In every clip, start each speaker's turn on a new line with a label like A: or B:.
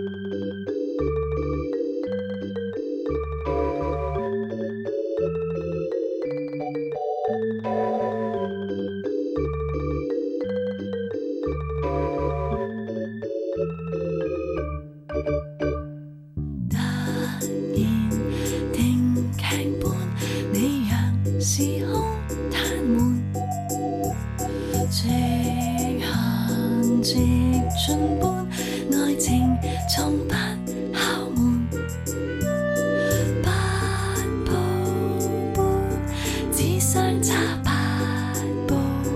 A: 突然停劇般，你讓時空癱瘓，直行直進般，愛情從不敲門，八步般，只相差八步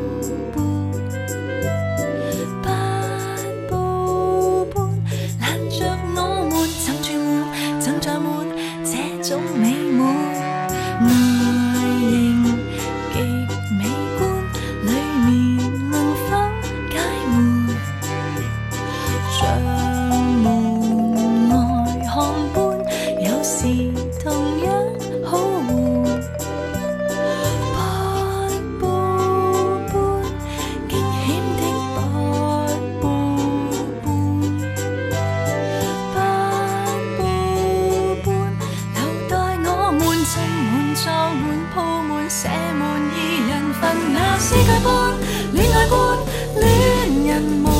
A: 般，八步般，攔着我們曾住滿，曾載滿這種美滿，外形極美觀，裡面能否解悶？像門外漢般，有時同樣好玩。八步般，驚險的八步般，八步般，留待我們浸滿、裝滿、鋪滿、寫滿二人份那詩句般，戀愛般，戀人夢。